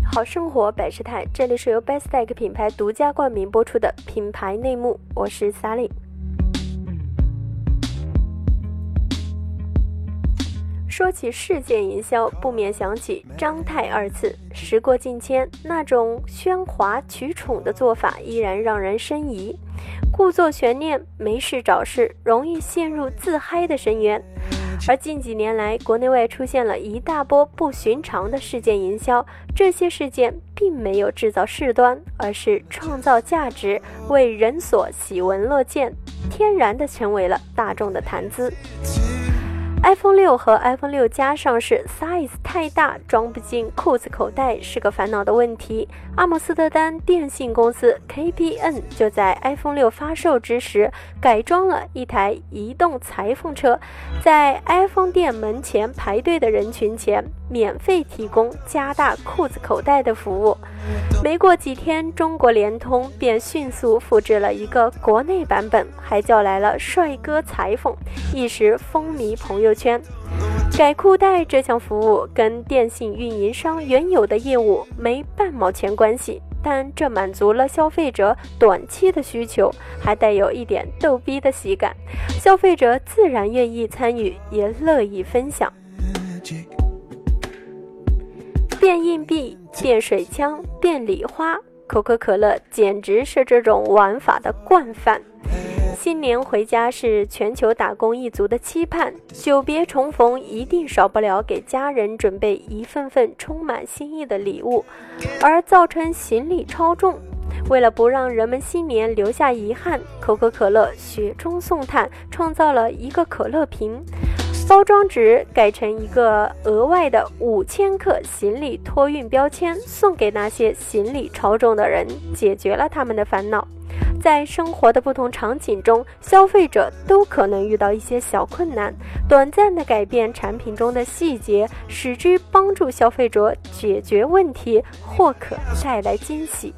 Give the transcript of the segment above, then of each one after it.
好生活百事态，这里是由 Bestech 品牌独家冠名播出的品牌内幕，我是 Sally。说起事件营销，不免想起张太二字。时过境迁，那种喧哗取宠的做法依然让人生疑。故作悬念，没事找事，容易陷入自嗨的深渊。而近几年来，国内外出现了一大波不寻常的事件营销，这些事件并没有制造事端，而是创造价值，为人所喜闻乐见，天然地成为了大众的谈资。iPhone 6和 iPhone 6加上市 size 太大，装不进裤子口袋是个烦恼的问题。阿姆斯特丹电信公司 KPN 就在 iPhone 6发售之时改装了一台移动裁缝车，在 iPhone 店门前排队的人群前免费提供加大裤子口袋的服务。没过几天，中国联通便迅速复制了一个国内版本，还叫来了帅哥裁缝，一时风靡朋友圈。改裤带这项服务跟电信运营商原有的业务没半毛钱关系，但这满足了消费者短期的需求，还带有一点逗逼的喜感，消费者自然愿意参与，也乐意分享。变硬币、变水枪、变礼花，可口可乐简直是这种玩法的惯犯。新年回家是全球打工一族的期盼，久别重逢一定少不了给家人准备一份份充满心意的礼物，而造成行李超重。为了不让人们新年留下遗憾，可口可乐雪中送炭，创造了一个可乐瓶，包装纸改成一个额外的5000克行李托运标签，送给那些行李超重的人，解决了他们的烦恼。在生活的不同场景中，消费者都可能遇到一些小困难，短暂的改变产品中的细节，使之帮助消费者解决问题，或可带来惊喜。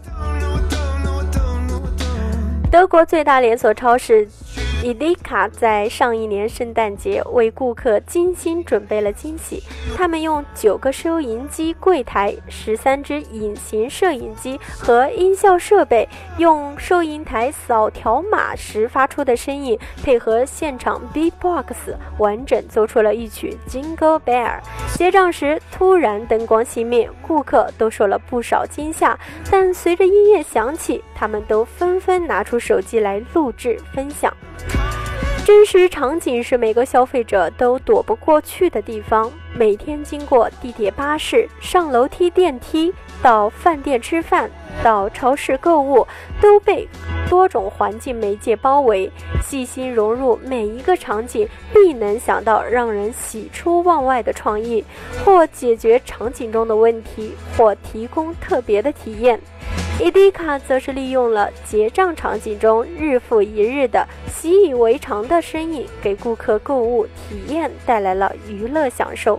德国最大连锁超市EDEKA 在上一年圣诞节为顾客精心准备了惊喜，他们用9个收银机柜台、13只隐形摄影机和音效设备，用收银台扫条码时发出的声音，配合现场 Beatbox， 完整奏出了一曲 Jingle Bell。 结账时突然灯光熄灭，顾客都受了不少惊吓，但随着音乐响起，他们都纷纷拿出手机来录制分享。真实场景是每个消费者都躲不过去的地方，每天经过地铁巴士、上楼梯电梯，到饭店吃饭，到超市购物，都被多种环境媒介包围，细心融入每一个场景，必能想到让人喜出望外的创意，或解决场景中的问题，或提供特别的体验。EDEKA 则是利用了结账场景中日复一日的习以为常的声音，给顾客购物体验带来了娱乐享受。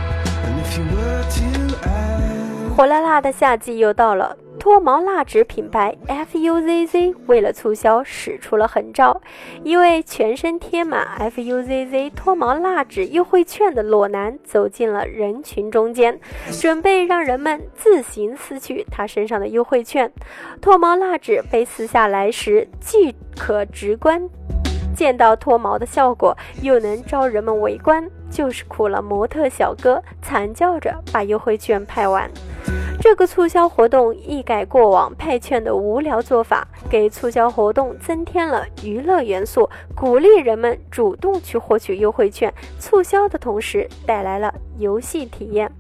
火辣辣的夏季又到了，脱毛蜡纸品牌 FUZZ 为了促销使出了狠招，一位全身贴满 FUZZ 脱毛蜡纸优惠券的裸男走进了人群中间，准备让人们自行撕去他身上的优惠券。脱毛蜡纸被撕下来时，既可直观见到脱毛的效果，又能招人们围观，就是苦了模特小哥惨叫着把优惠券派完。这个促销活动一改过往派券的无聊做法，给促销活动增添了娱乐元素，鼓励人们主动去获取优惠券，促销的同时带来了游戏体验。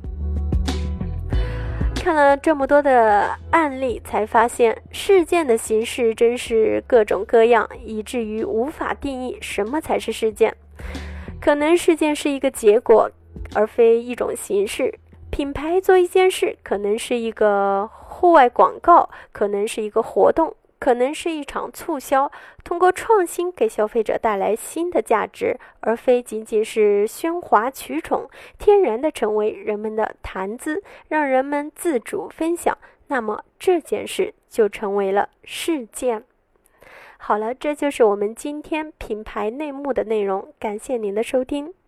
看了这么多的案例，才发现事件的形式真是各种各样，以至于无法定义什么才是事件。可能事件是一个结果，而非一种形式。品牌做一件事，可能是一个户外广告，可能是一个活动，可能是一场促销，通过创新给消费者带来新的价值，而非仅仅是喧哗取宠，天然的成为人们的谈资，让人们自主分享，那么这件事就成为了事件。好了，这就是我们今天品牌内幕的内容，感谢您的收听。